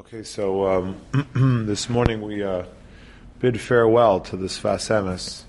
Okay, so this morning we bid farewell to this Sfas Emes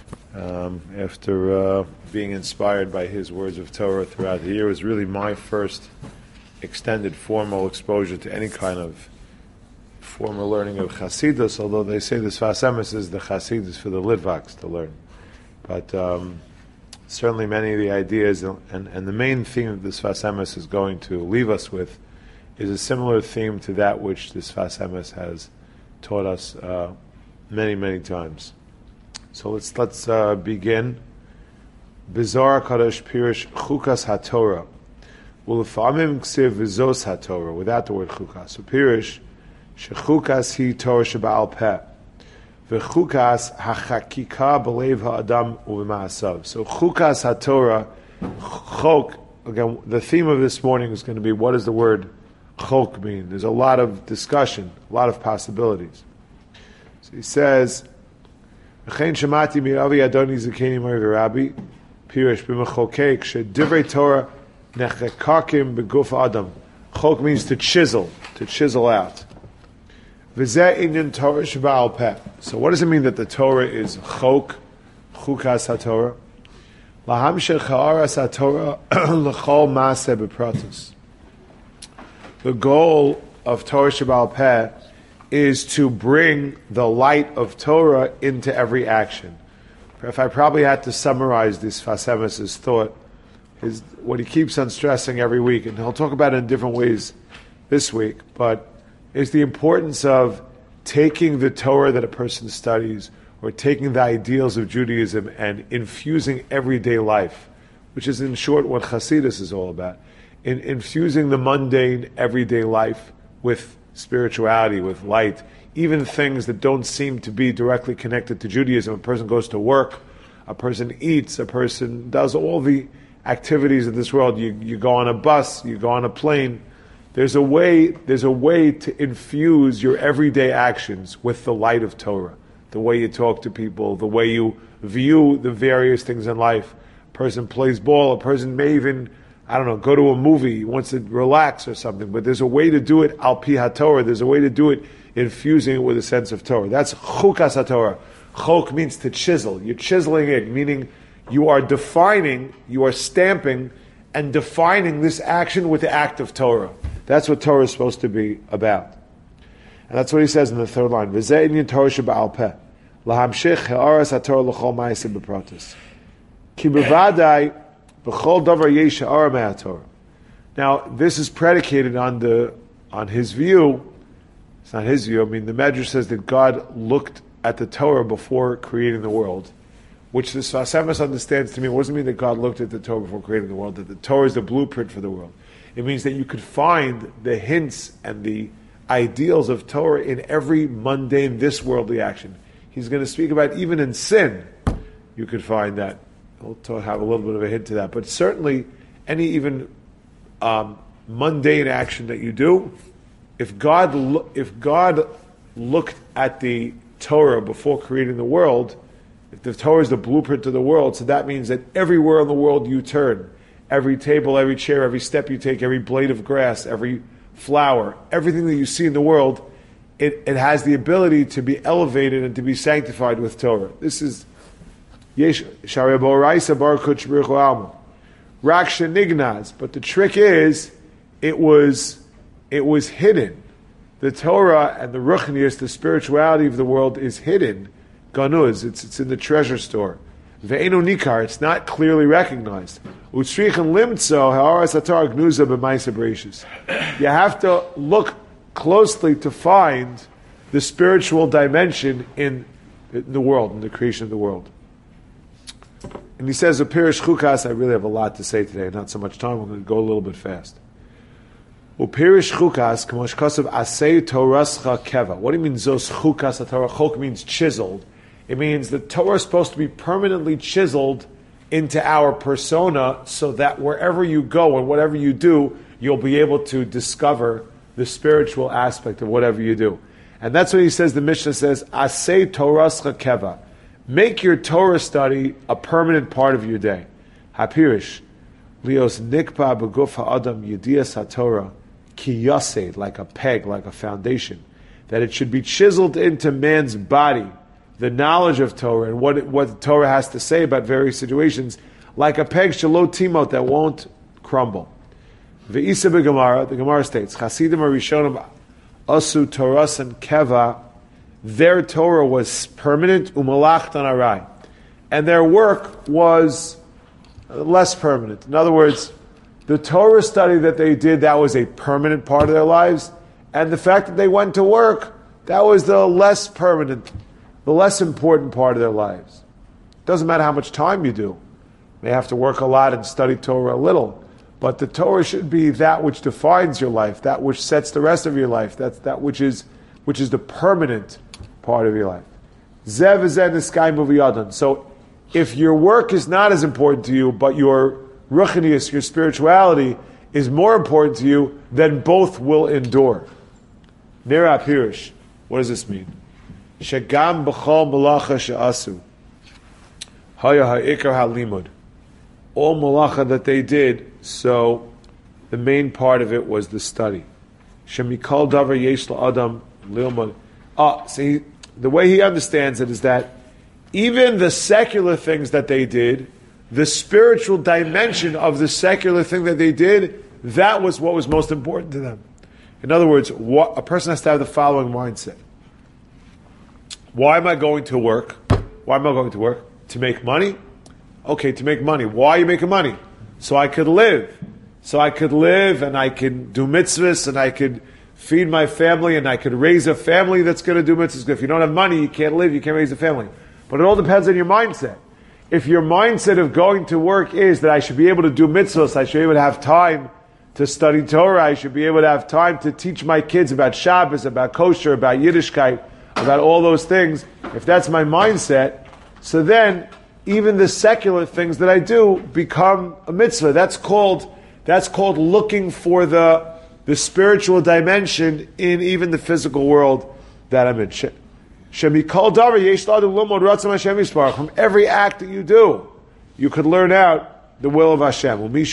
after being inspired by his words of Torah throughout the year. It was really my first extended formal exposure to any kind of formal learning of Chassidus, although they say the Sfas Emes is the Chassidus for the Litvaks to learn. But certainly many of the ideas and the main theme that the Sfas Emes is going to leave us with is a similar theme to that which the Sfas Emes has taught us many, many times. So let's begin. Bizarre Kadosh Pirish Chukas HaTorah. Ulefamim Ksiv Vizos HaTorah, without the word Chukas. So Pirish, Shechukas Hi Torah Sheba'al Peh. V'chukas HaChakika B'lev HaAdam Uv'ma'asav. So Chukas HaTorah, Chok, again, the theme of this morning is going to be, what does the word Chok mean? There's a lot of discussion, a lot of possibilities. So he says, V'chein shemati mi'avi Adoni Zakeni Mori V'Rabbi, Pirish b'mechokek shedivrei Torah nechekakim b'guf Adam. Chok means to chisel out. V'zeh inyan Torah sheba'al peh. So what does it mean that the Torah is Chok, Chukas HaTorah? Lahamshech ha'aras HaTorah l'chol ma'aseh b'pratus. The goal of Torah Sheba'al Peh is to bring the light of Torah into every action. If I probably had to summarize this Sfas Emes' thought, is what he keeps on stressing every week, and he'll talk about it in different ways this week, but is the importance of taking the Torah that a person studies, or taking the ideals of Judaism and infusing everyday life, which is in short what Chassidus is all about. In infusing the mundane, everyday life with spirituality, with light, even things that don't seem to be directly connected to Judaism. A person goes to work, a person eats, a person does all the activities of this world. You go on a bus, you go on a plane. There's a way to infuse your everyday actions with the light of Torah. The way you talk to people, the way you view the various things in life. A person plays ball, a person may even, go to a movie, wants to relax or something, but there's a way to do it al pi haTorah. There's a way to do it infusing it with a sense of Torah. That's chukas haTorah. Chok means to chisel. You're chiseling it, meaning you are defining, you are stamping and defining this action with the act of Torah. That's what Torah is supposed to be about. And that's what he says in the third line. V'zeh inyan Torah sheba'al peh. Lahamshich ha'aras haTorah l'chol ma'aseh b'pratus. Ki b'vadai now, this is predicated on his view. It's not his view. I mean, the Medrash says that God looked at the Torah before creating the world, which the Sfas Emes understands to me. It doesn't mean that God looked at the Torah before creating the world, that the Torah is the blueprint for the world. It means that you could find the hints and the ideals of Torah in every mundane, this worldly action. He's going to speak about even in sin, you could find that. We'll have a little bit of a hint to that, but certainly any even mundane action that you do, if God looked at the Torah before creating the world, if the Torah is the blueprint of the world, so that means that everywhere in the world you turn, every table, every chair, every step you take, every blade of grass, every flower, everything that you see in the world, it has the ability to be elevated and to be sanctified with Torah. This is but the trick is, it was hidden. The Torah and the Ruchnius, the spirituality of the world, is hidden. Ganuz, it's in the treasure store. Ve'enu nikar, it's not clearly recognized. You have to look closely to find the spiritual dimension in the world, in the creation of the world. And he says, Upirish Chukas, I really have a lot to say today, not so much time, we're going to go a little bit fast. Upirish Chukas, Kamosh Kosav Asei Torascha Keva. What do you mean, Zos Chukas HaTorah? Chok means chiseled. It means the Torah is supposed to be permanently chiseled into our persona so that wherever you go and whatever you do, you'll be able to discover the spiritual aspect of whatever you do. And that's what he says, the Mishnah says, Asei Torascha Keva. Make your Torah study a permanent part of your day. Hapirish, lios nikpa b'guf ha'adam yedias ha'Torah, ki yased, like a peg, like a foundation, that it should be chiseled into man's body, the knowledge of Torah and what the Torah has to say about various situations, like a peg shalot timot, that won't crumble. Ve'isa b'Gemara, the Gemara states, Chasidim Arishonim asu Torasan keva, their Torah was permanent, umalachtan arai, and their work was less permanent. In other words, the Torah study that they did, that was a permanent part of their lives, and the fact that they went to work, that was the less permanent, the less important part of their lives. It doesn't matter how much time you do. You may have to work a lot and study Torah a little, but the Torah should be that which defines your life, that which sets the rest of your life. That's that which is the permanent part of your life. Zev v'zeh niskayim uv'yadon. So if your work is not as important to you, but your ruchnius, your spirituality, is more important to you, then both will endure. Nira Pirish. What does this mean? Shegam b'chol malacha she'asu haya ha'ikar ha'limud. All malacha that they did, so the main part of it was the study. Shemikol davar yesh la'adam lilmud. See, the way he understands it is that even the secular things that they did, the spiritual dimension of the secular thing that they did, that was what was most important to them. In other words, a person has to have the following mindset. Why am I going to work? Why am I going to work? To make money? Okay, to make money. Why are you making money? So I could live. So I could live and I can do mitzvahs and I could feed my family and I could raise a family that's going to do mitzvahs. If you don't have money, you can't live, you can't raise a family. But it all depends on your mindset. If your mindset of going to work is that I should be able to do mitzvahs, I should be able to have time to study Torah, I should be able to have time to teach my kids about Shabbos, about kosher, about Yiddishkeit, about all those things, if that's my mindset, so then even the secular things that I do become a mitzvah. That's called looking for the spiritual dimension in even the physical world that I'm in. From every act that you do, you could learn out the will of Hashem.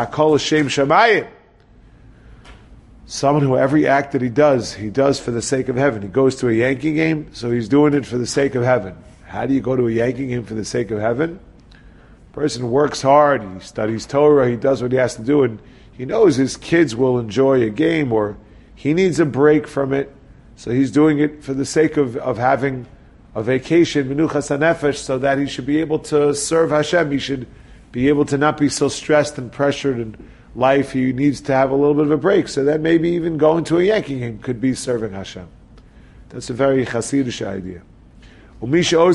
Someone who every act that he does for the sake of heaven. He goes to a Yankee game, so he's doing it for the sake of heaven. How do you go to a Yankee game for the sake of heaven? A person works hard, he studies Torah, he does what he has to do, and he knows his kids will enjoy a game, or he needs a break from it, so he's doing it for the sake of having a vacation, menuchas hanefesh, so that he should be able to serve Hashem. He should be able to not be so stressed and pressured in life. He needs to have a little bit of a break, so that maybe even going to a Yankee game could be serving Hashem. That's a very Hasidish idea. And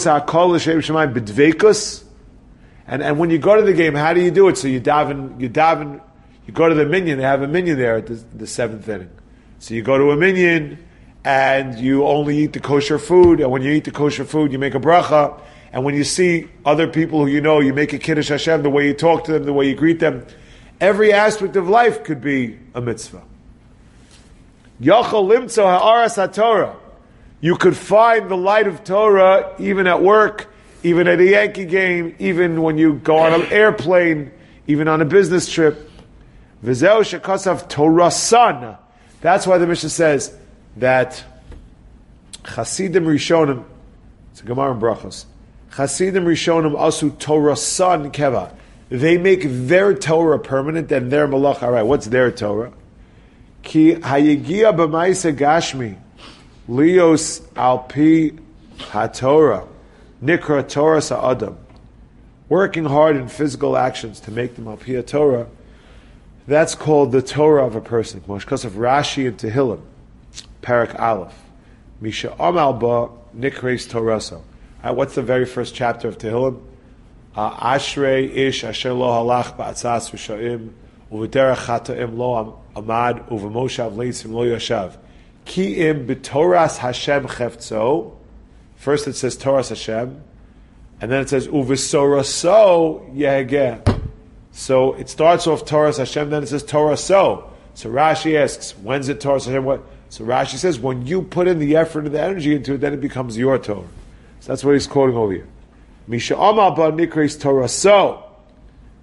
when you go to the game, how do you do it? So you daven, you go to the minyan, they have a minyan there at the seventh inning. So you go to a minyan, and you only eat the kosher food, and when you eat the kosher food, you make a bracha, and when you see other people who you know, you make a kiddush Hashem, the way you talk to them, the way you greet them. Every aspect of life could be a mitzvah. Yachol limtzo ha'aras ha'torah. You could find the light of Torah even at work, even at a Yankee game, even when you go on an airplane, even on a business trip. V'zeu shekasav Torasan. That's why the Mishnah says that Chasidim Rishonim, it's a Gemara in Brachos, Chasidim Rishonim asu Torasan keva. They make their Torah permanent and their malach. All right, what's their Torah? Ki hayegia b'maisa gashmi lios alpi haTorah nikra Torah sa'adam. Working hard in physical actions to make them alpi haTorah. That's called the Torah of a person. Because of Rashi and Tehillim, Parak Aleph. Misha Amal ba nikres Toraso. What's the very first chapter of Tehillim? Ashrei ish asher lo halach ba'atzas v'sha'im u'v'derech chata'im lo amad u'v'moshav leitzim lo yashav ki im b'toras Hashem cheftzo. First it says Toras Hashem, and then it says u'v'soraso yehegeh. So it starts off Toras Hashem, then it says Toraso. So Rashi asks, when's it Toras Hashem? What? So Rashi says, when you put in the effort and the energy into it, then it becomes your Torah. So that's what he's quoting over here. Misha Amal ba nikres Toraso.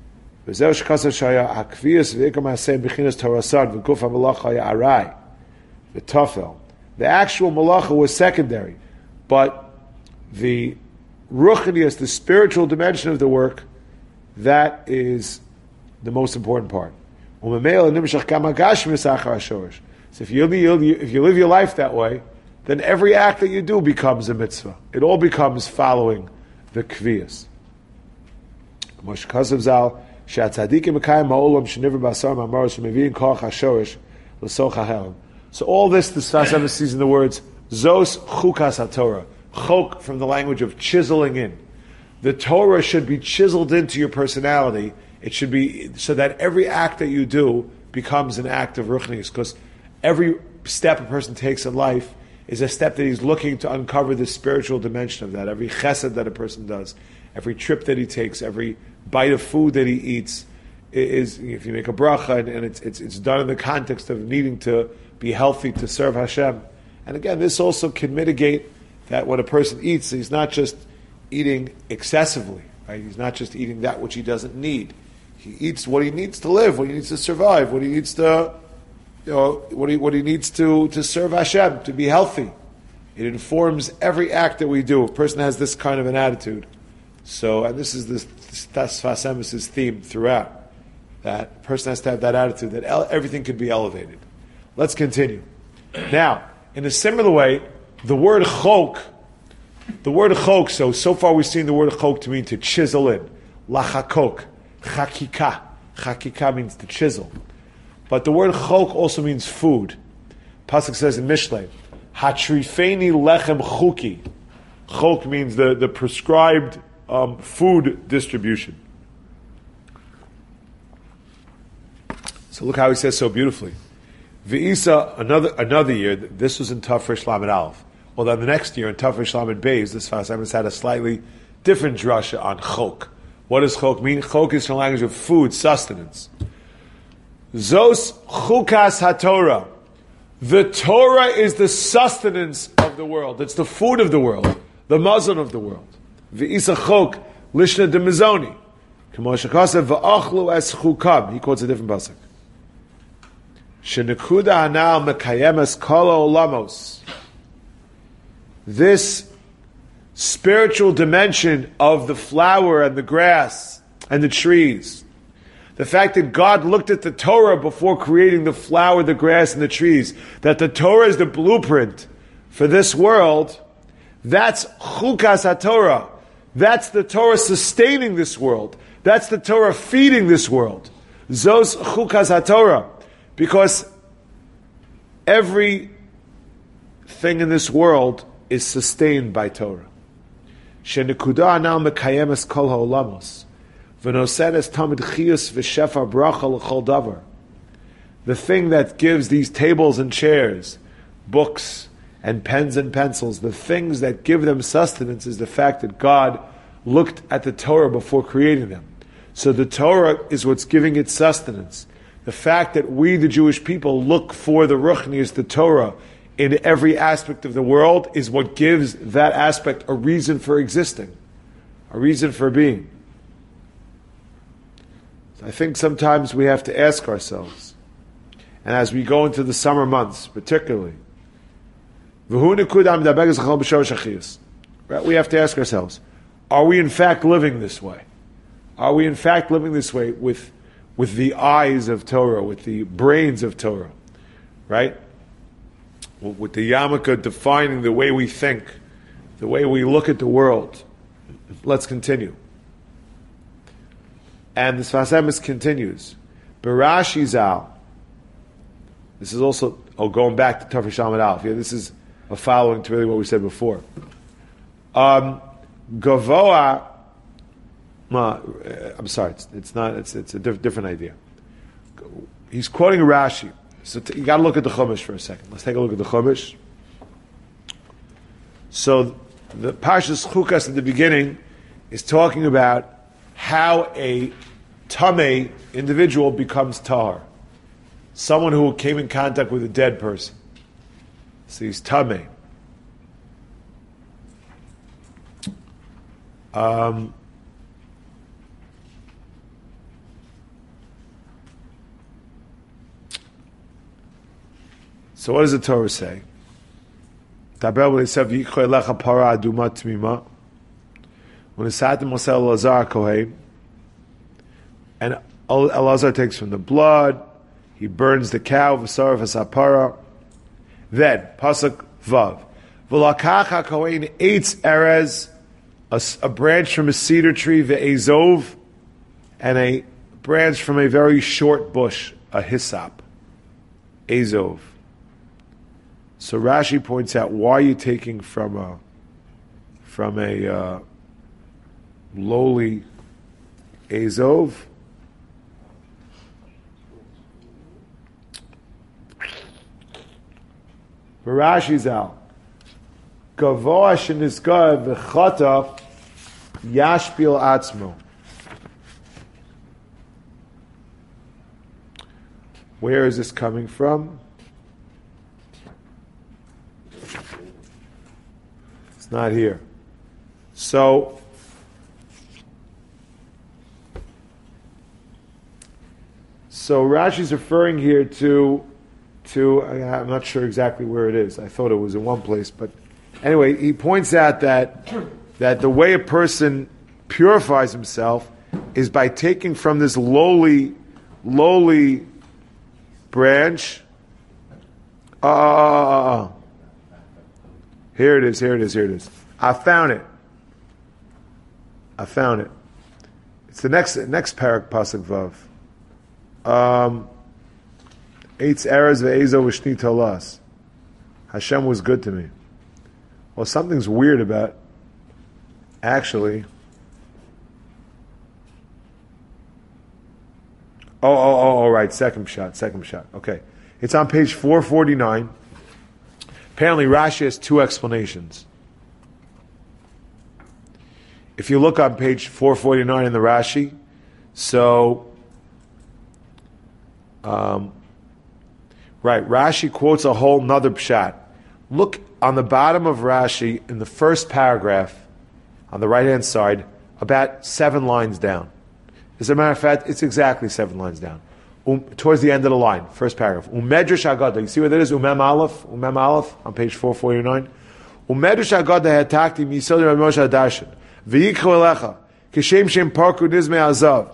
וזהו שכסר שהיה הקביעס ועיקר מעשה בחינת תורסad וגוף המלאכה היה arai, the tafel. The actual malacha was secondary, but the ruchnius, the spiritual dimension of the work, that is the most important part. So if you live your life that way, then every act that you do becomes a mitzvah. It all becomes following the kviyas. So all this, the Sfas Emes sees in the words, Zos chukas haTorah. Chok from the language of chiseling in. The Torah should be chiseled into your personality. It should be so that every act that you do becomes an act of ruchnius, because every step a person takes in life is a step that he's looking to uncover the spiritual dimension of that. Every chesed that a person does, every trip that he takes, every bite of food that he eats, is, if you make a bracha and it's done in the context of needing to be healthy to serve Hashem. And again, this also can mitigate that when a person eats, he's not just eating excessively, right? He's not just eating that which he doesn't need. He eats what he needs to live, what he needs to survive, what he needs to, what he needs to serve Hashem, to be healthy. It informs every act that we do. A person has this kind of an attitude. So, and this is the Sfas Emes' theme throughout, that a person has to have that attitude, that everything could be elevated. Let's continue. Now, in a similar way, the word chok, so far we've seen the word chok to mean to chisel in. Lachakok, chakika. Chakika means to chisel. But the word chok also means food. Pasuk says in Mishlei, hatrifeni lechem chuki. Chok means the prescribed food distribution. So look how he says so beautifully. V'isa, another year, this was in Tafresh Lamed Aleph. Well, then the next year in Tafresh Lamed Beis, this Sfas Emes had a slightly different drasha on chok. What does chok mean? Chok is from the language of food, sustenance. Zos chukas haTorah. The Torah is the sustenance of the world. It's the food of the world, the mazon of the world. V'isa chok lishna de mizoni. K'mo shekasav v'achlu es chukam. He quotes a different pasuk. Shenekuda anal mekayemes kol olamos. This spiritual dimension of the flower and the grass and the trees, the fact that God looked at the Torah before creating the flower, the grass, and the trees, that the Torah is the blueprint for this world, that's chukas haTorah. That's the Torah sustaining this world. That's the Torah feeding this world. Zos chukas haTorah. Because every thing in this world is sustained by Torah. Shenekuda anal mekayemes kol ha'olamos. V'nosenes tamid chiyus v'shefa bracha l'chol davar. The thing that gives these tables and chairs, books and pens and pencils, the things that give them sustenance is the fact that God looked at the Torah before creating them. So the Torah is what's giving it sustenance. The fact that we, the Jewish people, look for the ruchnius, the Torah, in every aspect of the world is what gives that aspect a reason for existing, a reason for being. So I think sometimes we have to ask ourselves, and as we go into the summer months particularly, right, we have to ask ourselves, are we in fact living this way? Are we in fact living this way with the eyes of Torah, with the brains of Torah, right? With the yarmulke defining the way we think, the way we look at the world. Let's continue. And the Sfas Emes continues. Barashi Zal. This is also, going back to Tafresh Lamed Aleph. Yeah, this is a following to really what we said before. Gavoa. I'm sorry, it's not. It's a different idea. He's quoting Rashi, so you got to look at the Chumash for a second. Let's take a look at the Chumash. So the Parshas Chukas at the beginning is talking about how a tamei individual becomes tahar, someone who came in contact with a dead person. So he's tamei. So what does the Torah say? When it's Satan Mosel Elazar Kohen, and Elazar takes from the blood, he burns the cow, v'sarv v'sapara. Then, Pasuk Vav, v'lakach Kohen eitz erez, a branch from a cedar tree, ve'ezov, and a branch from a very short bush, a hyssop, ezov. So Rashi points out, why are you taking from a lowly Azov? Rashi's out. Gavoa shenizgar v'chata yashpil atzmo. Where is this coming from? It's not here. So Rashi's referring here to I'm not sure exactly where it is. I thought it was in one place, but anyway, he points out that the way a person purifies himself is by taking from this lowly branch. Here it is. I found it. It's the next parak pasuk vav. Eitz eres ve'ezo v'shni tolas. Hashem was good to me. Well, something's weird about. Actually. Oh, right. Second shot. Okay. It's on page 449. Apparently, Rashi has two explanations. If you look on page 449 in the Rashi, Rashi quotes a whole nother pshat. Look on the bottom of Rashi in the first paragraph, on the right-hand side, about 7 lines down. As a matter of fact, it's exactly 7 lines down. Towards the end of the line, first paragraph. Umedrash Agada. You see what that is? Umem Aleph on page 449. Umedrash Agada hatakti misod Rav Moshe Darshan. V'yikchu elecha kishem shem parku nizmei azav.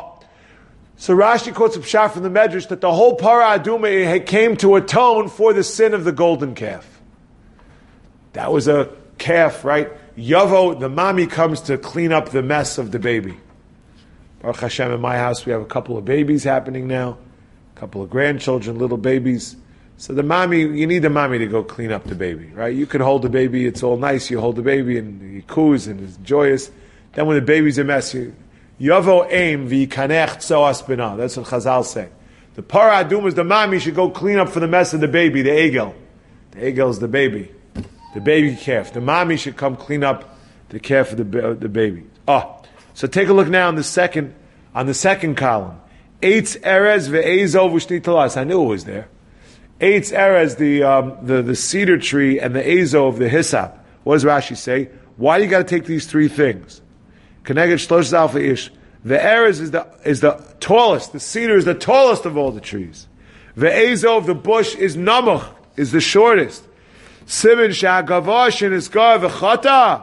So Rashi quotes a pshat from the Medrash that the whole para aduma came to atone for the sin of the golden calf. That was a calf, right? Yavo, the mommy comes to clean up the mess of the baby. Baruch Hashem, in my house we have a couple of babies happening now, a couple of grandchildren, little babies. So you need the mommy to go clean up the baby, right? You can hold the baby, it's all nice, you hold the baby and he coos and is joyous. Then when the baby's a mess, Yavo aim v'yikanech tzoas bina. That's what Chazal say. The para adum is the mommy should go clean up for the mess of the baby, the egel. The egel is the baby calf. The mommy should come clean up the calf of the baby. So take a look now on the second column. Eitz erez ve'ezov u'shni talas. I knew it was there. Eitz erez, the cedar tree, and the ezov, the hyssop. What does Rashi say? Why do you got to take these 3 things? Keneged shlosh alfa ish. The erez is the tallest. The cedar is the tallest of all the trees. Ve'ezov, the bush, is namuch, is the shortest. Simin sha'agavashin is gar v'chata.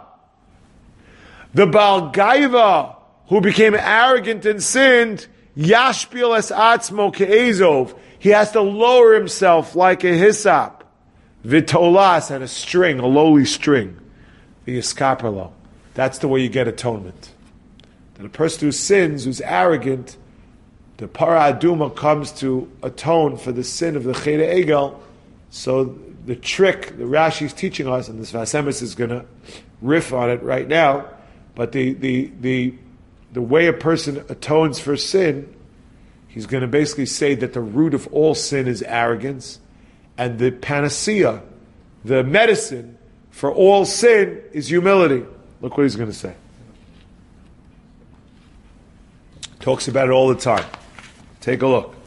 The Baal Gaiva, who became arrogant and sinned, yashpil es atzmo ke'ezov. He has to lower himself like a hyssop. V'tolas, and a string, a lowly string. The iskaperlo. That's the way you get atonement. That a person who sins, who's arrogant, the para aduma comes to atone for the sin of the cheder egel. So the trick, the Rashi is teaching us, and this Vasemis is going to riff on it right now, but the way a person atones for sin, he's going to basically say that the root of all sin is arrogance, and the panacea, the medicine for all sin is humility. Look what he's going to say. Talks about it all the time. Take a look.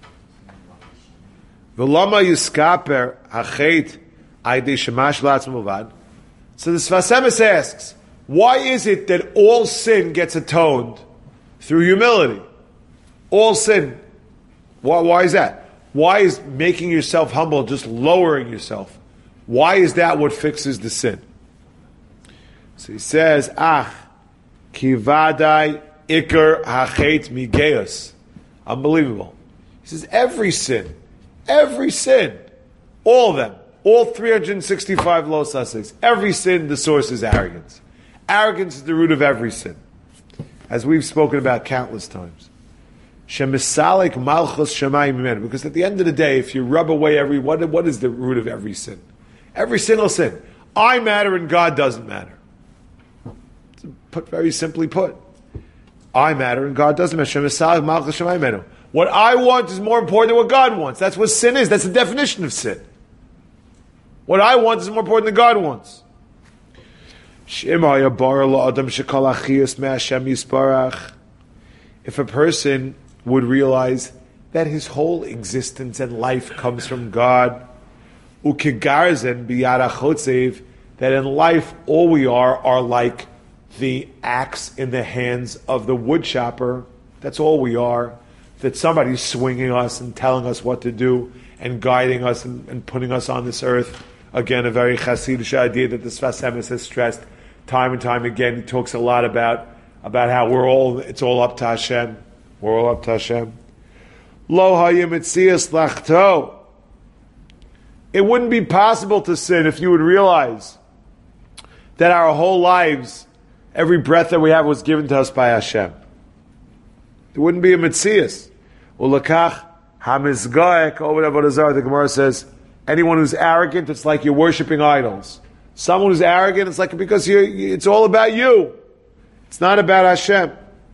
V'lama yiskaper hachet aydei shemash la'atzmo b'vad. So the Sfas Emes asks, why is it that all sin gets atoned through humility? All sin. Why is that? Why is making yourself humble, just lowering yourself? Why is that what fixes the sin? So he says, kivadai ikar hachet migeus. Unbelievable. He says, every sin, all of them, all 365 lo saseks, every sin, the source is arrogance. Arrogance is the root of every sin, as we've spoken about countless times. Shemisalik malchus shemayim mimenu. Because at the end of the day, if you rub away what is the root of every sin? Every single sin. I matter and God doesn't matter. Very simply put. I matter and God doesn't matter. Shemisalik malchus shemayim mimenu. What I want is more important than what God wants. That's what sin is. That's the definition of sin. What I want is more important than God wants. If a person would realize that his whole existence and life comes from God, that in life all we are like the axe in the hands of the wood chopper. That's all we are. That somebody's swinging us and telling us what to do and guiding us and putting us on this earth. Again, a very Hasidic idea that the Sfas Emes has stressed time and time again. He talks a lot about how it's all up to Hashem. We're all up to Hashem. Lo hayim etzias lachto. It wouldn't be possible to sin if you would realize that our whole lives, every breath that we have was given to us by Hashem. It wouldn't be a metzias. Ulakach hamizgaek over Avodah Zarah. The Gemara says, anyone who's arrogant, it's like you're worshiping idols. Someone who's arrogant, it's like because it's all about you. It's not about Hashem.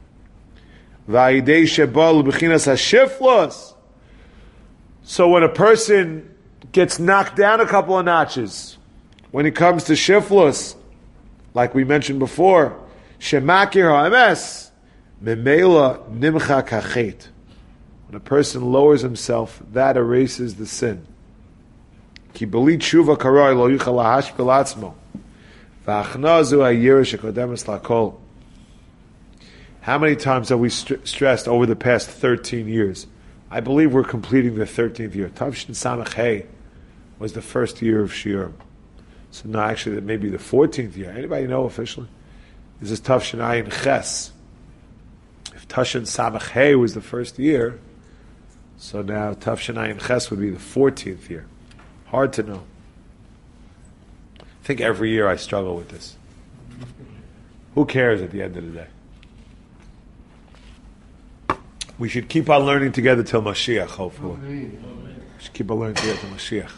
So when a person gets knocked down a couple of notches, when it comes to shiflus, like we mentioned before, shemakir ha'emes, memela nimcha kachet. When a person lowers himself, that erases the sin. Ki beli tshuva karoi lo yuchal lahashpil atzmo. V'achna zu ha'yirish hakodemes lakol. How many times have we stressed over the past 13 years? I believe we're completing the 13th year. Tavshin Samach Hey was the first year of Shiur. So no, actually, that may be the 14th year. Anybody know officially? This is Tavshin Ayin Ches. If Tavshin Samach Hey was the first year, so now Tavshin Ayin Ches would be the 14th year. Hard to know. I think every year I struggle with this. Who cares at the end of the day? We should keep on learning together till Mashiach, hopefully. We should keep on learning together till Mashiach.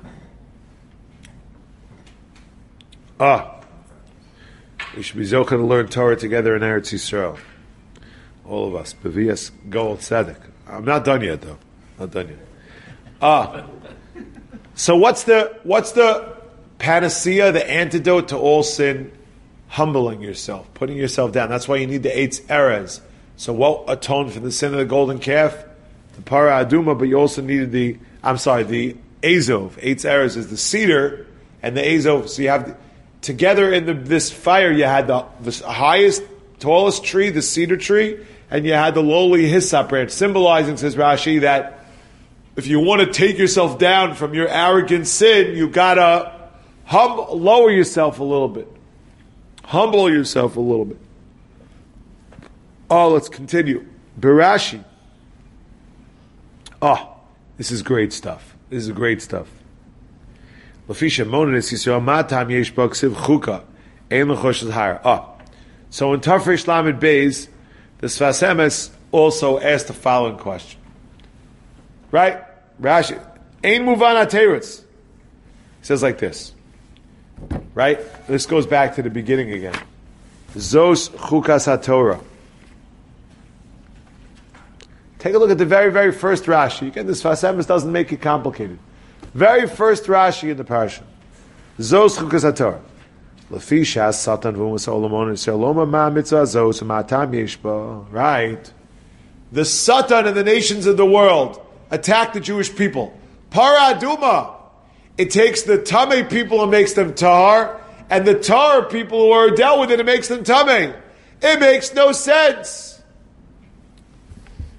We should be zocheh to learn Torah together in Eretz Yisrael. All of us. Bevias Gold Tzedek. I'm not done yet, though. Not done yet. So what's the panacea, the antidote to all sin? Humbling yourself, putting yourself down. That's why you need the Eitz Erez. So what atoned for the sin of the golden calf? The para aduma, but you also needed the Azov. Eitz Erez is the cedar, and the Azov. So you have together in this fire, you had the highest, tallest tree, the cedar tree, and you had the lowly hyssop branch, symbolizing, says Rashi, that if you want to take yourself down from your arrogant sin, you gotta lower yourself a little bit. Humble yourself a little bit. Let's continue. Barashi. This is great stuff. This is great stuff. Lafisha monis Yisrael matam yesh bo ksiv chuka ein lechosh l'hara. So in Tafresh Lamed Beis, the Sfas Emes also asked the following question. Right? Rashi. Ein muvan ha-teretz. He says like this. Right? This goes back to the beginning again. Zos chukas ha-Torah. Take a look at the very, very first Rashi. Again, this Sfas Emes doesn't make it complicated. Very first Rashi in the parsha. Zos chukas ha-Torah. Lefi shas satan v'umas olamon yisrael ma mitzvah zos ma'atam yeshba. Right. The Satan and the nations of the world attack the Jewish people. Para aduma. It takes the Tameh people and makes them Tahar, and the Tahar people who are dealt with it, it makes them Tameh. It makes no sense.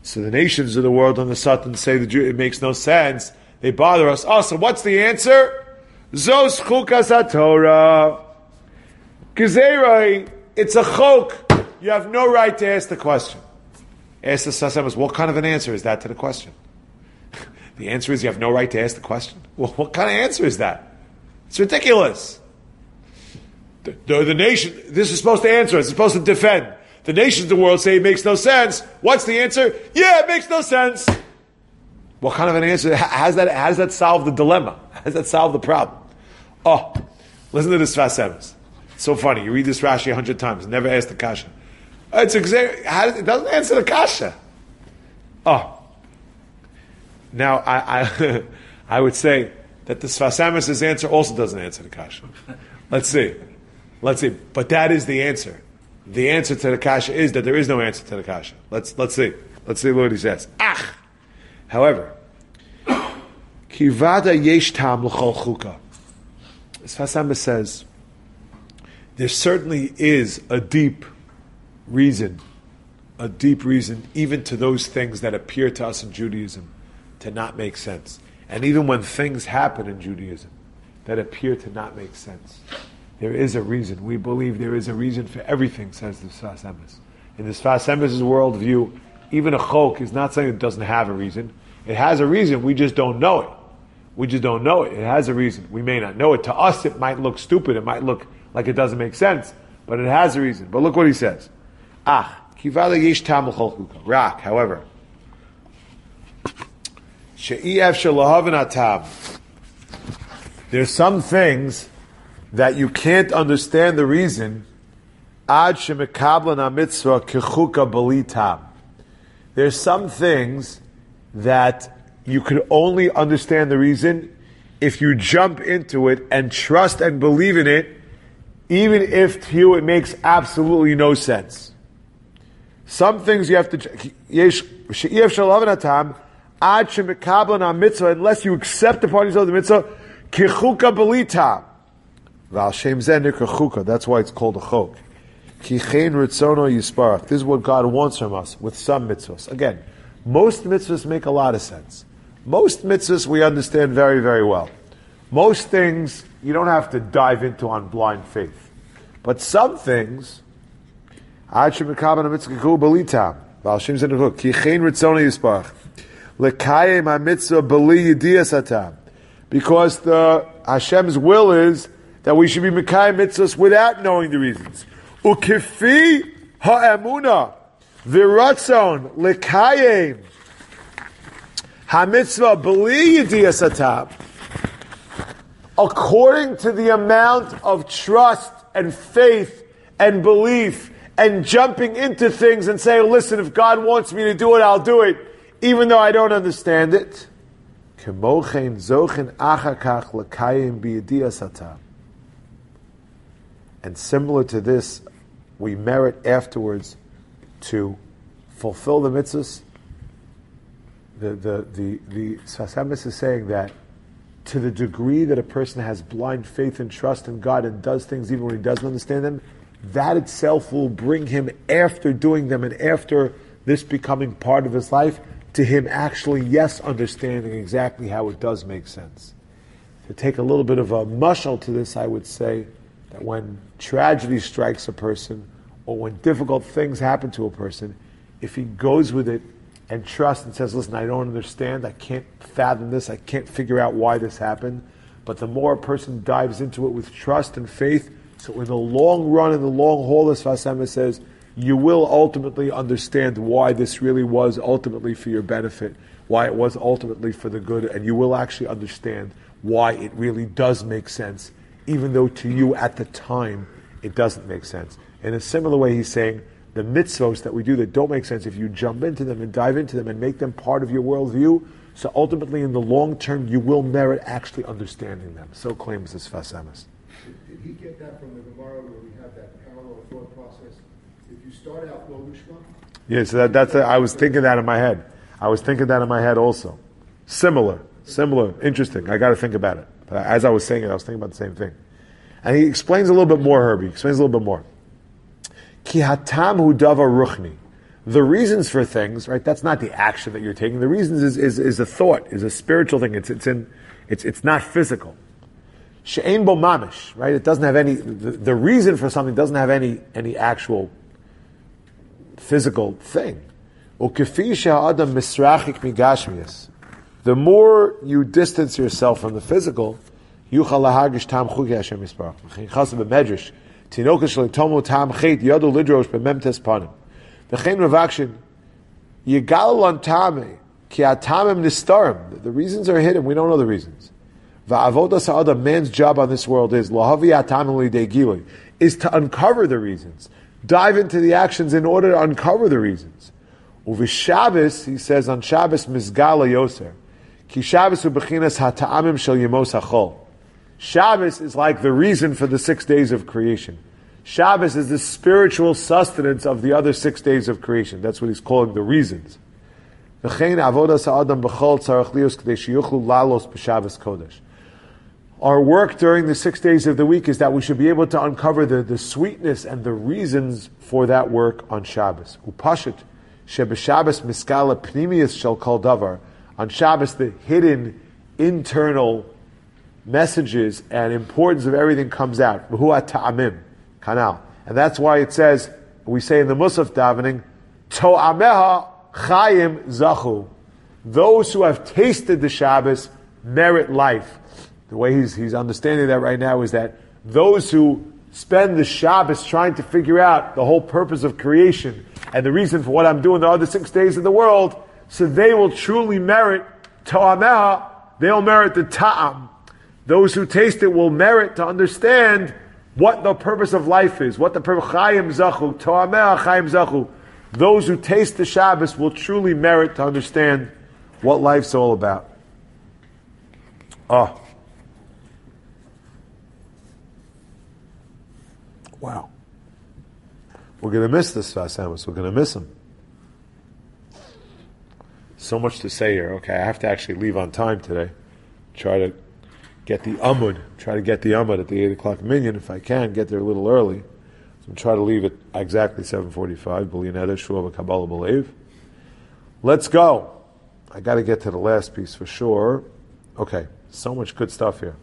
So the nations of the world on the Satan say it makes no sense. They bother us. Oh, so what's the answer? Zos chukas haTorah. Gezerah, it's a chok. You have no right to ask the question. Ask the Sfas Emes, what kind of an answer is that to the question? The answer is you have no right to ask the question. Well, what kind of answer is that? It's ridiculous. The nation, this is supposed to answer, it's supposed to defend. The nations of the world say it makes no sense. What's the answer? Yeah, it makes no sense. What kind of an answer? How does that solve the dilemma? How does that solve the problem? Oh, listen to this Sfas Emes. It's so funny. You read this Rashi 100 times, never ask the kasha. It doesn't answer the kasha. Oh. Now, I would say that the Sfas Emes' answer also doesn't answer the kasha. Let's see. But that is the answer. The answer to the kasha is that there is no answer to the kasha. Let's see. Let's see what he says. However, kivada yesh tam l'chol chuka. Sfas Emes says there certainly is a deep reason, even to those things that appear to us in Judaism to not make sense. And even when things happen in Judaism that appear to not make sense, there is a reason. We believe there is a reason for everything, says the Sfas Emes. In the Sfas Emes' worldview, even a chok is not something that doesn't have a reason. It has a reason, we just don't know it. It has a reason. We may not know it. To us, it might look stupid. It might look like it doesn't make sense. But it has a reason. But look what he says. Kivala yesh tam l'chol chuka. Rak, however. She'ef shelahavin atam. There's some things that you can't understand the reason. Ad shemekablan hamitzvah kechuka b'li tam. There's some things that you could only understand the reason if you jump into it and trust and believe in it, even if to you it makes absolutely no sense. Some things you have to, unless you accept the parties of the mitzvah, kichuka belita. That's why it's called a chok. This is what God wants from us with some mitzvahs. Again, most mitzvahs make a lot of sense. Most mitzvahs we understand very, very well. Most things you don't have to dive into on blind faith. But some things, because the Hashem's will is that we should be mekayim mitzvahs without knowing the reasons. Ukifi ha'emuna v'ratzon lekayim hamitzvah b'li yediyas hatam. According to the amount of trust and faith and belief and jumping into things and saying, listen, if God wants me to do it, I'll do it, even though I don't understand it. And similar to this, we merit afterwards to fulfill the mitzvahs. The Sfas Emes is saying that to the degree that a person has blind faith and trust in God and does things even when he doesn't understand them, that itself will bring him, after doing them and after this becoming part of his life, to him actually, yes, understanding exactly how it does make sense. To take a little bit of a mashal to this, I would say that when tragedy strikes a person, or when difficult things happen to a person, if he goes with it and trusts and says, listen, I don't understand, I can't fathom this, I can't figure out why this happened, but the more a person dives into it with trust and faith, so in the long run, in the long haul, as Sfas Emes says, you will ultimately understand why this really was ultimately for your benefit, why it was ultimately for the good, and you will actually understand why it really does make sense, even though to you at the time it doesn't make sense. In a similar way, he's saying, the mitzvos that we do that don't make sense, if you jump into them and dive into them and make them part of your worldview, so ultimately in the long term you will merit actually understanding them. So claims this Sfas Emes. Did he get that from the Gemara where we have that parallel thought process? If you start out Lo Lishma? Yeah, so that's I was thinking that in my head. I was thinking that in my head also. Similar, interesting. I got to think about it. As I was saying it, I was thinking about the same thing. And he explains a little bit more, Herbie. He explains a little bit more. Ki hatam hu davar ruchni, The reasons for things, right? That's not the action that you're taking. The reasons is a thought, is a spiritual thing. It's not physical. She'ein bo mamish, right? It doesn't have any. The reason for something doesn't have any actual physical thing. Ukefi she'ha'adam misrachik migashmius. The more you distance yourself from the physical, yuchal lahagish tam chuki Hashem yisparach. Chasam b'medrash tinoka shlitomu tam chet yadu lidrosh b'memtes panim. V'chein ravakshin yigal tame ki atamim nistarim. The reasons are hidden. We don't know the reasons. Va'avodas ha'adam, man's job on this world is lahavi atamim lidei gilui, is to uncover the reasons. Dive into the actions in order to uncover the reasons. Uvishabbos, he says on Shabbos, Mizgala Yoser. Ki Shabbos u'bechinas ha'ta'amim shel yemos hachol. Shabbos is like the reason for the 6 days of creation. Shabbos is the spiritual sustenance of the other 6 days of creation. That's what he's calling the reasons. V'chein avodas ha'adam b'chol tzarech lios k'dei sheyuchlu lalos b'Shabbos kodesh. Our work during the 6 days of the week is that we should be able to uncover the sweetness and the reasons for that work on Shabbos. Upashit sheb'Shabbos miskala pnimius shel kol davar. On Shabbos, the hidden internal messages and importance of everything comes out. V'hu ta'amim kanal, and that's why it says, we say in the Musaf davening, to'ameha chayim zachu. Those who have tasted the Shabbos merit life. The way he's understanding that right now is that those who spend the Shabbos trying to figure out the whole purpose of creation and the reason for what I'm doing the other 6 days of the world, so they will truly merit ta'ameha, they'll merit the ta'am. Those who taste it will merit to understand what the purpose of life is, what the purpose, chayim zachu, ta'ameha chayim zachu. Those who taste the Shabbos will truly merit to understand what life's all about. Oh. Wow. We're going to miss this Sfas Emes. We're going to miss him. So much to say here. Okay, I have to actually leave on time today. Try to get the Amud. At the 8 o'clock minyan if I can. Get there a little early. So I'm trying to leave at exactly 7:45. B'liyaneda Shuva Kabbalah B'leiv. Let's go. I got to get to the last piece for sure. Okay, so much good stuff here.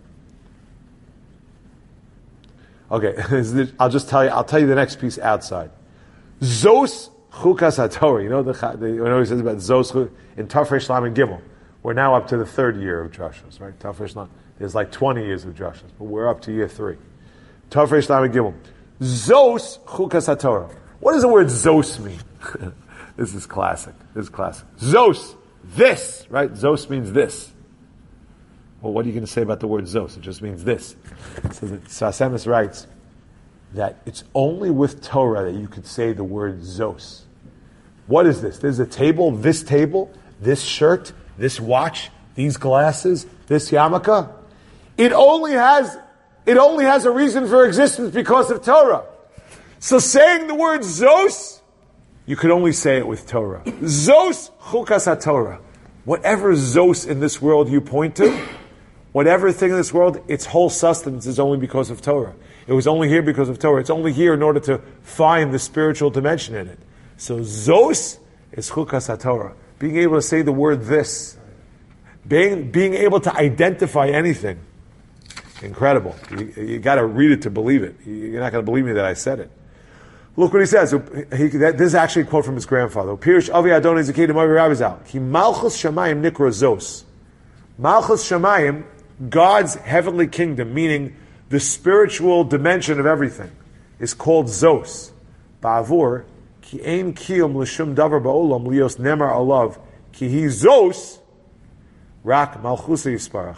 Okay, I'll tell you the next piece outside. Zos Chukas HaTorah. You know he says about Zos in Tafresh Lamed Gimel. We're now up to the third year of Drashos, right? Tafresh Lamed. There's like 20 years of Drashos, but we're up to year 3. Tafresh Lamed Gimel. Zos Chukas HaTorah. What does the word Zos mean? This is classic. Zos, this, right? Zos means this. Well, what are you going to say about the word Zos? It just means this. So the Sfas Emes writes that it's only with Torah that you could say the word Zos. What is this? There's a table, this shirt, this watch, these glasses, this yarmulke. It only has a reason for existence because of Torah. So saying the word Zos, you could only say it with Torah. Zos Chukas HaTorah. Whatever Zos in this world you point to, whatever thing in this world, its whole sustenance is only because of Torah. It was only here because of Torah. It's only here in order to find the spiritual dimension in it. So Zos is Chukas HaTorah. Being able to say the word this. Being able to identify anything. Incredible. You got to read it to believe it. You're not going to believe me that I said it. Look what he says. This is actually a quote from his grandfather. Pirish Avi Adonai Zakedim Avi Rabizal. Ki Malchus Shamayim Nikra Zos. Malchus Shamayim, God's heavenly kingdom, meaning the spiritual dimension of everything, is called Zos. Ba'avur, ki ein kiyum l'shum davar ba'olam lios nemar alav, ki hi Zos, rak malchusa yisparach.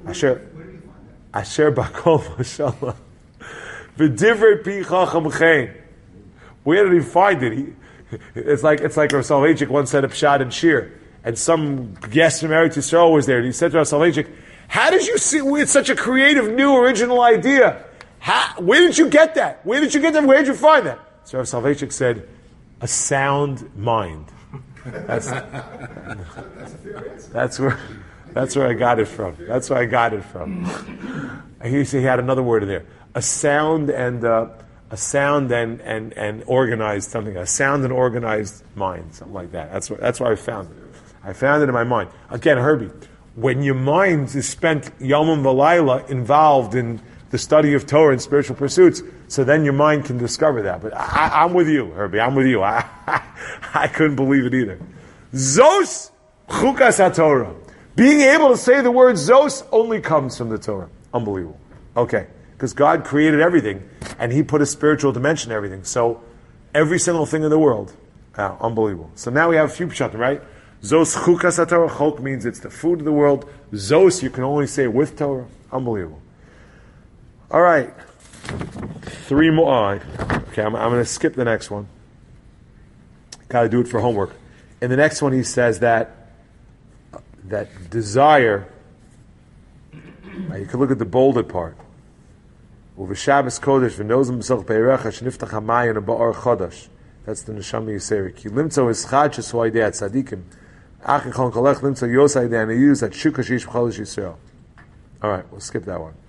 Asher bakol mashallah. V'divrei pi chacham chein. Where did he find it? It's like Rav Soloveitchik once said a pshat and shir, and some guest from Eretz Yisrael was there, and he said to Rav Soloveitchik, "How did you see? It's such a creative, new, original idea. Where did you get that? Where did you find that?" So Rav Soloveitchik said, "A sound mind." That's where I got it from. That's where I got it from. He had another word in there: a sound and a sound and organized something, a sound and organized mind, something like that. That's why I found it. I found it in my mind. Again, Herbie, when your mind is spent yomim v'layla involved in the study of Torah and spiritual pursuits, so then your mind can discover that. But I'm with you, Herbie. I'm with you. I couldn't believe it either. Zos chukas haTorah. Being able to say the word Zos only comes from the Torah. Unbelievable. Okay. Because God created everything, and He put a spiritual dimension in everything. So, every single thing in the world. Unbelievable. So now we have a few pshatim, right? Zos chukas haTorah. Chok means it's the food of the world. Zos, you can only say with Torah. Unbelievable. All right. 3 more. Okay, I'm going to skip the next one. Got to do it for homework. In the next one, he says that desire. You can look at the bolded part. Uv'Shabbos Kodesh v'nozim b'soch be'erecha sheniftach hamayin ba'or chodesh. That's the Neshama Yiseri. Ki limtzo ischad shesu idei at tzadikim. Ach echon kolech limtzo yos idei aniyuz at shuka sheish b'chodesh Yisrael. All right, we'll skip that one.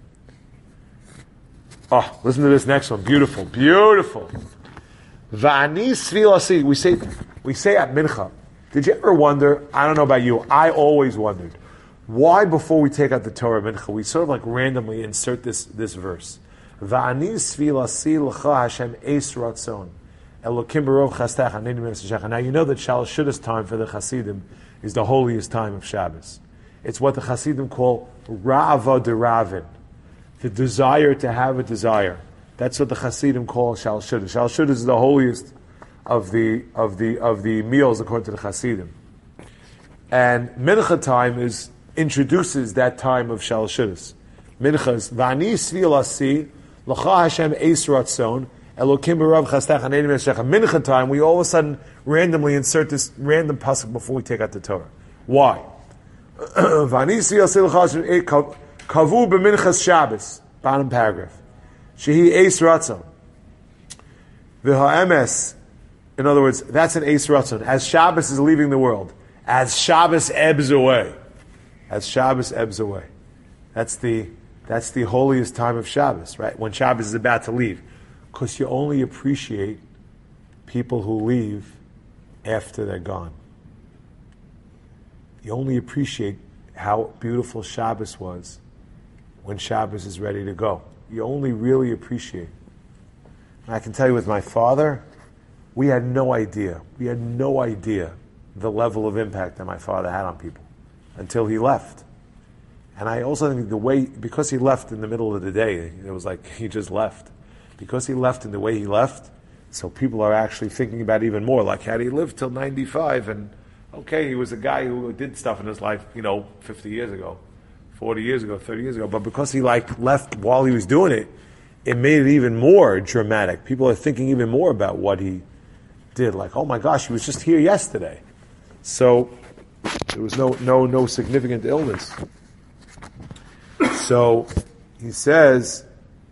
Oh, listen to this next one. Beautiful, beautiful. Va'ani svilasi. We say at mincha. Did you ever wonder? I don't know about you. I always wondered why before we take out the Torah mincha we sort of like randomly insert this verse. Va'ani svilasi l'cha Hashem eis ratzon elokim barov chastach aneni min. Now you know that Shal Shudas time for the Hasidim is the holiest time of Shabbos. It's what the Hasidim call ra'ava deravin, the desire to have a desire. That's what the Hasidim call Shal Shudas. Shal Shudas is the holiest of the meals according to the Hasidim. And Mincha time introduces that time of Shal Shudas. Minchas Vani Svilasi L'cha Hashem Eis Ratzon Elokim B'Rav Chastach Hanei Meshach. Mincha time, we all of a sudden randomly insert this random pasuk before we take out the Torah. Why? Vani Svilasi L'cha Hashem Kavu B'Minchas Shabbos. Bottom paragraph. Shehi Eis Ratzon. V'ha'emes. In other words, that's an Eis Ratzon. As Shabbos is leaving the world, as Shabbos ebbs away, that's the holiest time of Shabbos, right? When Shabbos is about to leave, because you only appreciate people who leave after they're gone. You only appreciate how beautiful Shabbos was when Shabbos is ready to go. You only really appreciate. And I can tell you, with my father, we had no idea the level of impact that my father had on people until he left. And I also think because he left in the middle of the day, it was like he just left. Because he left in the way he left, so people are actually thinking about even more, like, had he lived till 95, and okay, he was a guy who did stuff in his life, 50 years ago, 40 years ago, 30 years ago, but because he left while he was doing it, it made it even more dramatic. People are thinking even more about what he did, like, oh my gosh, he was just here yesterday. So there was no significant illness. So he says,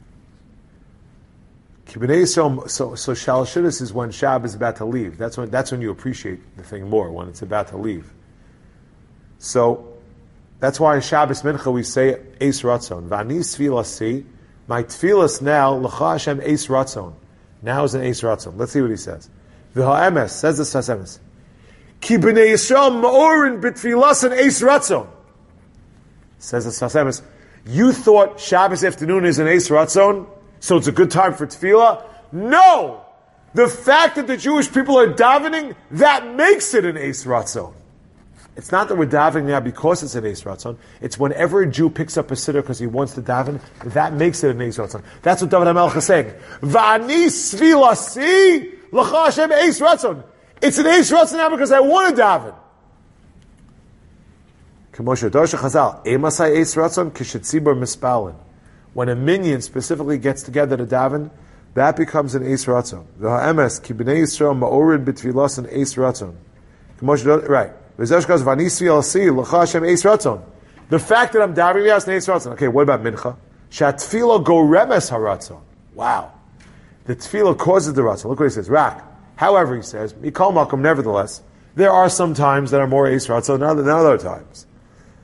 so Shal Shudas is when Shabbos is about to leave. That's when you appreciate the thing more, when it's about to leave. So that's why in Shabbos Mincha we say Eis Ratzon. V'ani Svilasi, my Tfilas now, L'cha Hashem Eis Ratzon. Now is an Eis Ratzon. Let's see what he says. V'ha'emes, says the Sfas Emes. Ki b'nei Yisrael ma'orin b'tfilas and Eis Ratzon. Says the Sfas Emes, you thought Shabbos afternoon is an Eis Ratzon, so it's a good time for tefillah? No! The fact that the Jewish people are davening, that makes it an Eis Ratzon. It's not that we're davening now because it's an Eis Ratzon. It's whenever a Jew picks up a siddur because he wants to daven, that makes it an Eis Ratzon. That's what David HaMelech is saying. V'ani svilasi l'cha Hashem Eis Ratzon. It's an Eis Ratzon now because I want to daven. K'moshe Dorsha Chazal, Emasai Eis Ratzon kishetzibur mispalin. When a minion specifically gets together to daven, that becomes an Eis Ratzon. V'ha'emes ki b'nei Yisrael ma'orid b'tfilas an Eis Ratzon. Right. The fact that I'm davening now is an Eis Ratzon. Okay, what about mincha? Shatfila go remes haratzon. Wow. The tefillah causes the ratzon. Look what he says. Rak. However, he says, Mikol Makom, nevertheless, there are some times that are more Eis Ratzon than other times.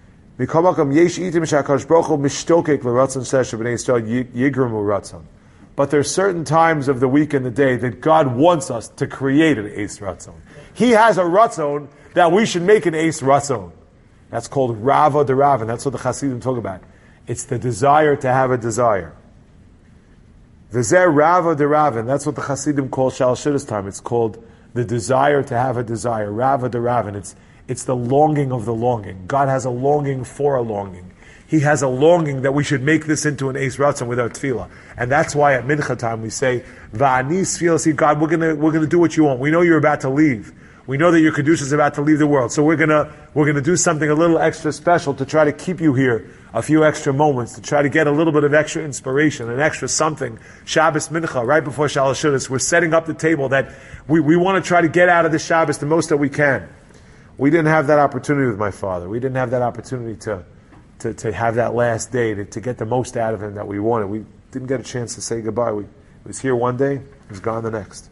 Mikol Makom, yesh itim shakadosh baruch hu mishtokek l'ratzon sesh b'nei Yisrael yigramu ratzon. But there's certain times of the week and the day that God wants us to create an Eis Ratzon. He has a Ratzon that we should make an Eis Ratzon. That's called Rava Deravan. That's what the Hasidim talk about. It's the desire to have a desire. V'zeh Rava Deravan. That's what the Hasidim call Shal Shidduch time. It's called the desire to have a desire. Rava Deravan. It's the longing of the longing. God has a longing for a longing. He has a longing that we should make this into an Eis Ratzon with our tefillah. And that's why at Mincha time we say, Va'ani Sfila, see, God, we're gonna do what you want. We know you're about to leave. We know that your Kedusha is about to leave the world. So we're gonna do something a little extra special to try to keep you here a few extra moments, to try to get a little bit of extra inspiration, an extra something. Shabbos Mincha, right before Shalosh Shudas, we're setting up the table that we want to try to get out of the Shabbos the most that we can. We didn't have that opportunity with my father. We didn't have that opportunity to have that last day, to get the most out of him that we wanted. We didn't get a chance to say goodbye. He was here one day, he was gone the next.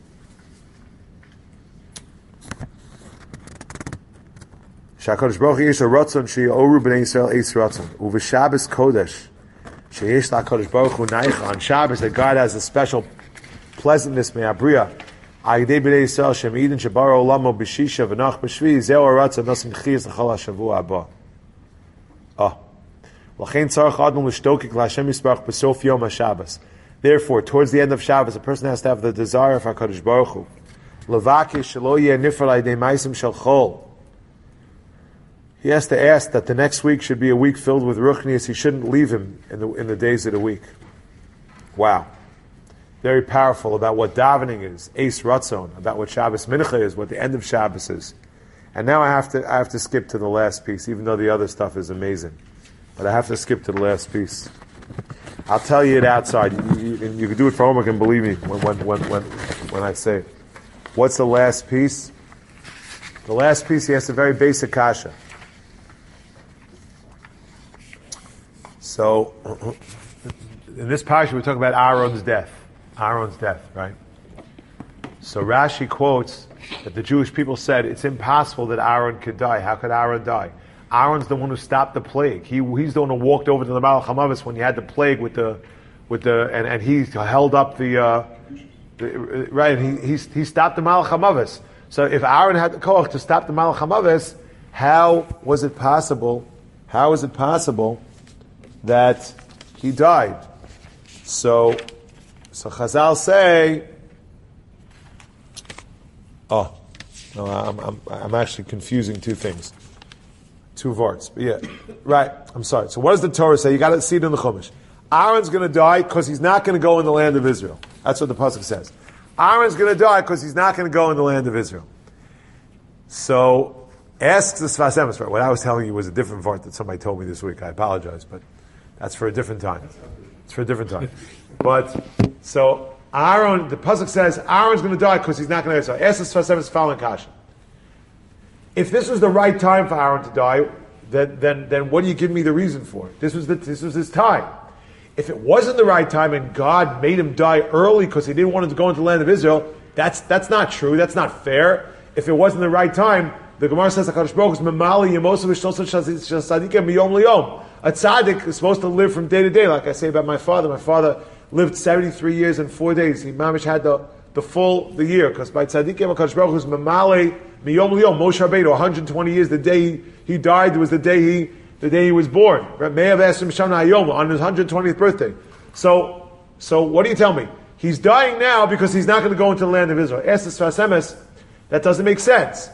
Shakadosh Baruch Hu yesh a ratzon she'oru b'nei Yisrael eis ratzon u'v'Shabbos kodesh sheyesh la'Kadosh Baruch Hu naicha on Shabbos that God has a special pleasantness me'abriya Agdei b'nei Yisrael she'meidin shebara olamo b'shisha v'nach b'shvi zeu haratzon nosim chiyas l'chol ha'shavua haba. Therefore, towards the end of Shabbos, a person has to have the desire of HaKadosh Baruch Hu. He has to ask that the next week should be a week filled with ruchnias. He shouldn't leave him in the days of the week. Wow. Very powerful about what davening is, Eis Ratzon, about what Shabbos Mincha is, what the end of Shabbos is. And now I have to skip to the last piece, even though the other stuff is amazing. But I have to skip to the last piece. I'll tell you it outside. You can do it for homework and believe me when I say it. What's the last piece? The last piece, he has a very basic kasha. So, in this parasha, we're talking about Aaron's death. Aaron's death, right? So Rashi quotes that the Jewish people said it's impossible that Aaron could die. How could Aaron die? Aaron's the one who stopped the plague. He's the one who walked over to the Malach HaMavis when you had the plague and he held up right. He stopped the Malach HaMavis. So if Aaron had the koach to stop the Malach HaMavis, how was it possible? How is it possible that he died? So Chazal say, I'm actually confusing two things. Two varts. But yeah. Right. I'm sorry. So what does the Torah say? You got to see it in the Chumash. Aaron's going to die because he's not going to go in the land of Israel. That's what the pasuk says. Aaron's going to die because he's not going to go in the land of Israel. So, asks the Sfas Emes. What I was telling you was a different vart that somebody told me this week. I apologize, but that's for a different time. It's for a different time. But, so, Aaron, the pasuk says, Aaron's going to die because he's not going to die. So, ask the Sfas Emes following kasha. If this was the right time for Aaron to die, then what do you give me the reason for? This was his time. If it wasn't the right time and God made him die early because he didn't want him to go into the land of Israel, that's not true. That's not fair. If it wasn't the right time, the Gemara says HaKadosh Baruch Hu is memali yemosav v'shlosa tzadikim miyom liyom. A tzaddik is supposed to live from day to day, like I say about my father. My father lived 73 years and 4 days. He mamish had the year, because by tzadikim HaKadosh Baruch Hu is memali miyom liyom. Moshe Rabbeinu, 120 years. The day he died was the day he was born. May have asked him on his 120th birthday. So what do you tell me? He's dying now because he's not going to go into the land of Israel. Ask the Sfas Emes, that doesn't make sense.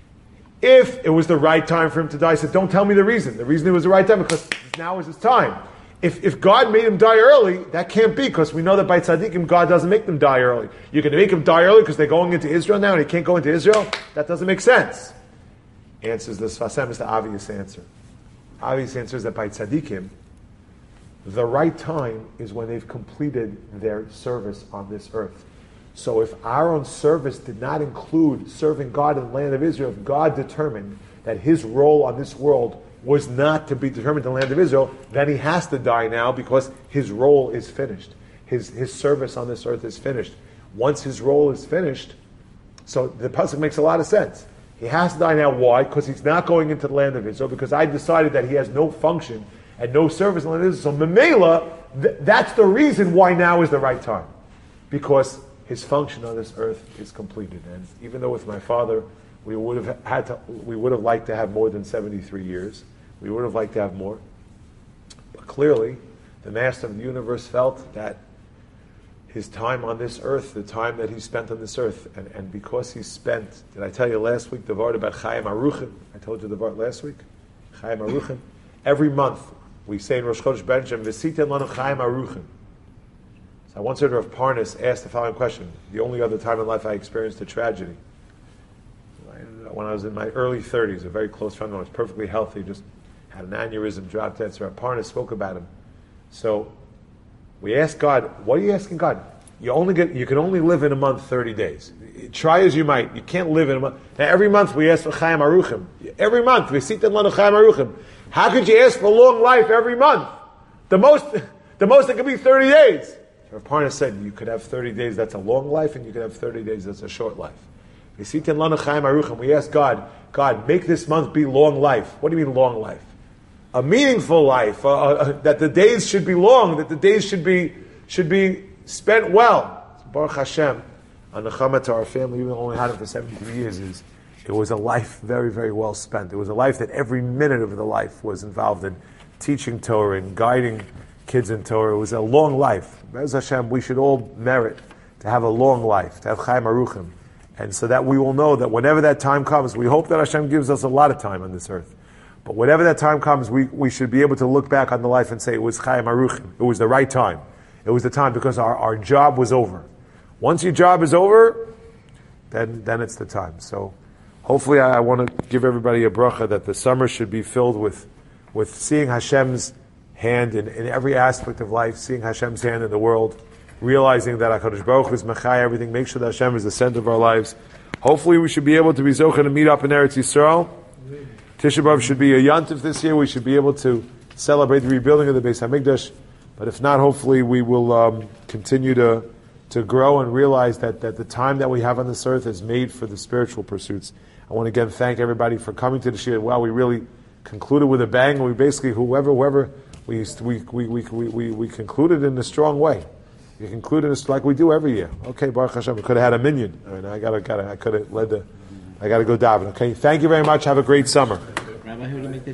If it was the right time for him to die, he said, don't tell me the reason. The reason it was the right time because now is his time. If God made him die early, that can't be, because we know that by tzaddikim, God doesn't make them die early. You're going to make him die early because they're going into Israel now and he can't go into Israel? That doesn't make sense. Answers the Sfas Emes, the obvious answer. Obvious answer is that by tzaddikim, the right time is when they've completed their service on this earth. So if Aaron's service did not include serving God in the land of Israel, if God determined that his role on this world was not to be determined in the land of Israel, then he has to die now because his role is finished. His service on this earth is finished. Once his role is finished, so the pasuk makes a lot of sense. He has to die now. Why? Because he's not going into the land of Israel, because I decided that he has no function and no service in the land of Israel. So Memela, that's the reason why now is the right time. because his function on this earth is completed. And even though with my father, we would have liked to have more than 73 years. We would have liked to have more. But clearly, the Master of the universe felt that his time on this earth, the time that he spent on this earth, and because he spent, did I tell you last week the word about Chaim Aruchim? I told you the word last week. Chaim Aruchim. Every month we say in Rosh Chodesh Benjamin, V'siten lanu Chaim Aruchim. So I once heard Rav Parnas ask the following question. The only other time in life I experienced a tragedy. When I was in my early 30s, a very close friend of mine was perfectly healthy, just had an aneurysm, dropped dead. So Rav Parnas spoke about him. So we asked God, what are you asking God? You can only live in a month 30 days. Try as you might, you can't live in a month. Now every month we ask for Chaim Aruchim. Every month we seek lanu Chaim Aruchim. How could you ask for long life every month? The most it could be 30 days. Rav Parnas said you could have 30 days that's a long life, and you could have 30 days that's a short life. We seek lanu Chaim Aruchim. We ask God, make this month be long life. What do you mean long life? A meaningful life, that the days should be long, that the days should be spent well. Baruch Hashem, a nechama to our family, even though we only had it for 73 years, it was a life very, very well spent. It was a life that every minute of the life was involved in teaching Torah and guiding kids in Torah. It was a long life. Be'ez Hashem, we should all merit to have a long life, to have Chaim Aruchim, and so that we will know that whenever that time comes, we hope that Hashem gives us a lot of time on this earth. But whenever that time comes, we should be able to look back on the life and say it was Chaim Aruchim. It was the right time. It was the time because our job was over. Once your job is over, then it's the time. So hopefully I want to give everybody a bracha that the summer should be filled with seeing Hashem's hand in every aspect of life, seeing Hashem's hand in the world, realizing that HaKadosh Baruch Hu is Machai everything, make sure that Hashem is the center of our lives. Hopefully we should be able to be zocheh to meet up in Eretz Yisrael. Tisha B'Av should be a Yantif this year. We should be able to celebrate the rebuilding of the Beis HaMikdash. But if not, hopefully we will continue to grow and realize that the time that we have on this earth is made for the spiritual pursuits. I want to again thank everybody for coming to the Shir. Wow, we really concluded with a bang. We basically, whoever, we concluded in a strong way. We concluded like we do every year. Okay, Baruch Hashem, we could have had a minyan. I mean, I got to go daven. Okay, thank you very much. Have a great summer. Rabbi, who do you make the